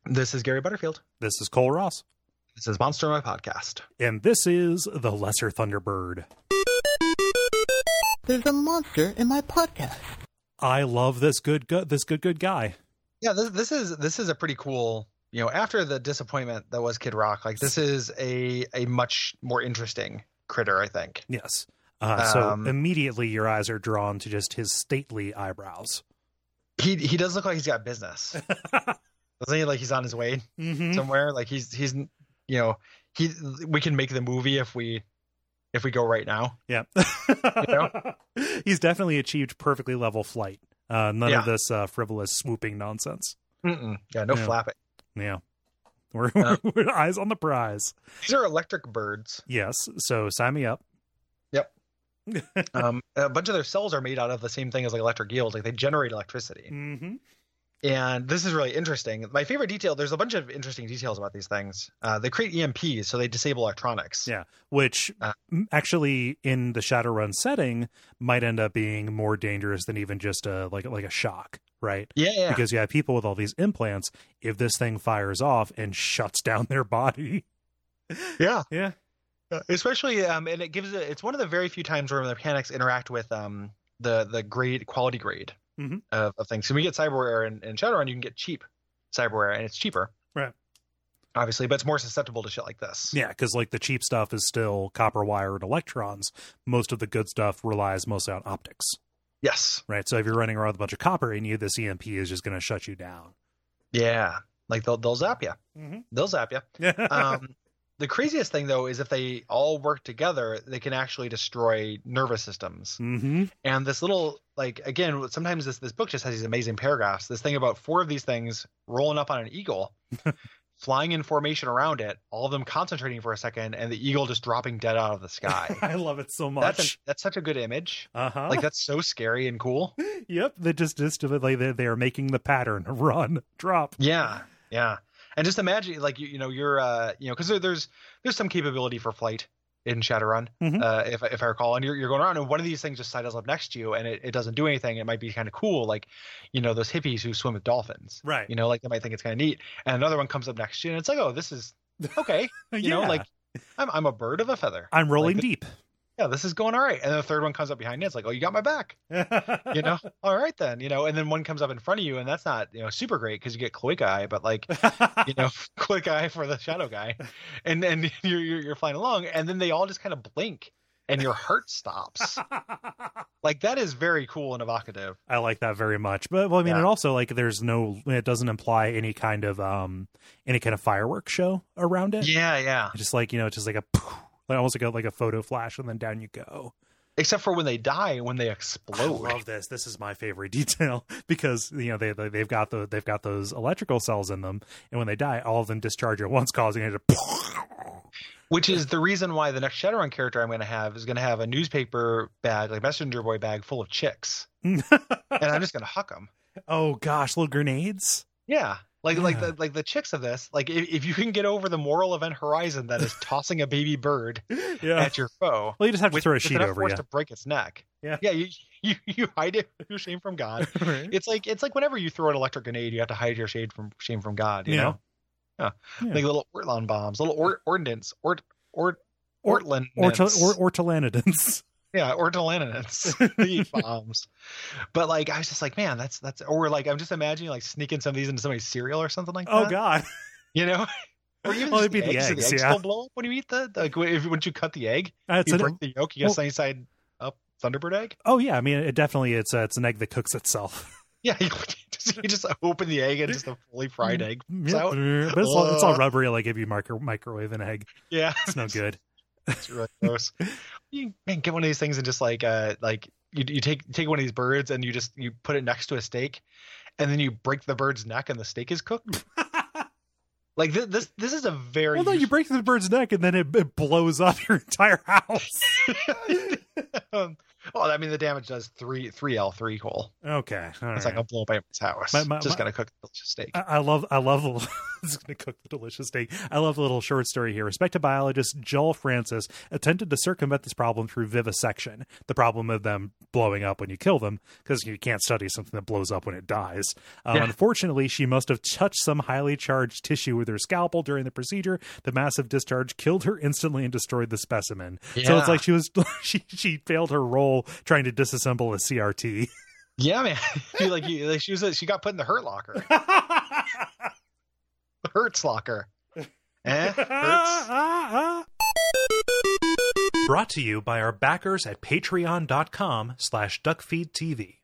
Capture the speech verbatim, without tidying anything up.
This is Gary Butterfield. This is Cole Ross. This is Monster My Podcast. And this is The Lesser Thunderbird. There's a monster in my podcast. I love this good, good this good good guy. Yeah, this this is this is a pretty cool, you know, after the disappointment that was Kid Rock, like this is a a much more interesting critter, I think. Yes. Uh, so Um, immediately your eyes are drawn to just his stately eyebrows. He he does look like he's got business. Doesn't he? Like he's on his way Mm-hmm. somewhere. Like he's he's you know, he we can make the movie if we if we go right now. Yeah. You know? He's definitely achieved perfectly level flight. Uh, none Yeah. of this uh, frivolous swooping nonsense. Mm-mm. Yeah, no Yeah. flapping. Yeah. We're, Uh, we're eyes on the prize. These are electric birds. Yes. So sign me up. Yep. Um, a bunch of their cells are made out of the same thing as like electric eels. Like they generate electricity. Mm-hmm. And this is really interesting. My favorite detail, there's a bunch of interesting details about these things. Uh, they create E M Ps, so they disable electronics. Yeah, which Uh, m- actually in the Shadowrun setting might end up being more dangerous than even just a like like a shock, right? Yeah, yeah. Because you have people with all these implants. If this thing fires off and shuts down their body, yeah. yeah, Uh, Especially, um, and it gives it, it's one of the very few times where the mechanics interact with um, the, the grade, quality grade Mhm. of, of things. So we get cyberware in, in Shadowrun, you can get cheap cyberware, and it's cheaper. Right. Obviously, but it's more susceptible to shit like this. yeah. Because like the cheap stuff is still copper wire and electrons. Most of the good stuff relies mostly on optics, Yes. right? So if you're running around with a bunch of copper in you, this E M P is just going to shut you down. Yeah. Like they'll, they'll zap you. Mm-hmm. They'll zap you. Um, the craziest thing, though, is if they all work together, they can actually destroy nervous systems. mm-hmm. And this little, like, again, sometimes this, this book just has these amazing paragraphs. This thing about four of these things rolling up on an eagle, flying in formation around it, all of them concentrating for a second, and the eagle just dropping dead out of the sky. I love it so That's, much. a, that's such a good image. Uh-huh. Like, that's so scary and cool. Yep, they just just like they they are making the pattern run drop. Yeah, yeah. And just imagine, like, you, you know, you're, uh, you know, because there, there's there's some capability for flight in Shadowrun, Mhm. uh, if if I recall, and you're you're going around, and one of these things just sidles up next to you, and it, it doesn't do anything. It might be kind of cool, like, you know, those hippies who swim with dolphins, Right. you know, like they might think it's kind of neat. And another one comes up next to you, and it's like, oh, this is okay, you know, Yeah. like I'm I'm a bird of a feather. I'm rolling like, deep. Yeah, this is going all right. And then the third one comes up behind you. It's like, oh, you got my back. You know, all right then. You know, and then one comes up in front of you, and that's not, you know, super great because you get cloaca eye, but like, you know, quick eye for the shadow guy, and then you're, you're you're flying along, and then they all just kind of blink, and your heart stops. Like that is very cool and evocative. I like that very much. But well, I mean, Yeah. it also like there's no, it doesn't imply any kind of um any kind of fireworks show around it. Yeah, yeah. Just like, you know, it's just like a like almost like a like a photo flash and then down you go. Except for when they die, when they I explode. love this. This is my favorite detail because you know they they- they've got the they've got those electrical cells in them, and when they die, all of them discharge at once, causing it to. Which is the reason why the next Shadowrun character I'm going to have is going to have a newspaper bag, like messenger boy bag, full of chicks, and I'm just going to huck them. Oh gosh, little grenades. Yeah, like like Yeah. the like the chicks of this. Like if, if you can get over the moral event horizon that is tossing a baby bird Yeah. at your foe, Well, you just have to with, throw a with sheet enough over force you. to break its neck. Yeah. yeah. You you, you hide it with your shame from God. Right. It's like it's like whenever you throw an electric grenade, you have to hide your shade from shame from God. You Yeah. know, yeah. Yeah. Like little Ortlon bombs, little or, ordnance, ort ort Or- Ortland, Or or ortolanidins. yeah, ortolanins, the bombs. But like, I was just like, man, that's that's, or like, I'm just imagining like sneaking some of these into somebody's cereal or something like Oh that. god. You know, or even Well, just it'd be the the eggs. Do eggs, the eggs yeah. still blow up when you eat the like if once you cut the egg, That's you an- break the yolk, you get well- sunny side up Thunderbird egg. Oh yeah, I mean, it definitely it's uh, it's an egg that cooks itself. Yeah, you just, you just open the egg and just a fully fried egg comes Yep. out. But it's all, it's all Ugh. rubbery like if you micro- microwave an egg. Yeah, It's no good. it's really gross. You man, get one of these things and just like uh like you you take take one of these birds and you just you put it next to a steak, and then you break the bird's neck and the steak is cooked. Like this this this is a very Well, no, you break the bird's neck and then it, it blows up your entire house. um, well, I mean the damage does three three L three Cole. Okay, all It's right. like I'll blow up my house. My- my- just my- gonna cook a delicious steak. I, I love I love is going to cook the delicious steak. I love the little short story here. Respected biologist Joel Francis attempted to circumvent this problem through vivisection, the problem of them blowing up when you kill them, because you can't study something that blows up when it dies. Um, Yeah. Unfortunately, she must have touched some highly charged tissue with her scalpel during the procedure. The massive discharge killed her instantly and destroyed the specimen. So Yeah. it's like she was she she failed her role trying to disassemble a C R T. Yeah, man. She like, you, like she was she got put in the hurt locker. The Hurts locker. Eh? Hurts. Brought to you by our backers at patreon.com slash duckfeedtv.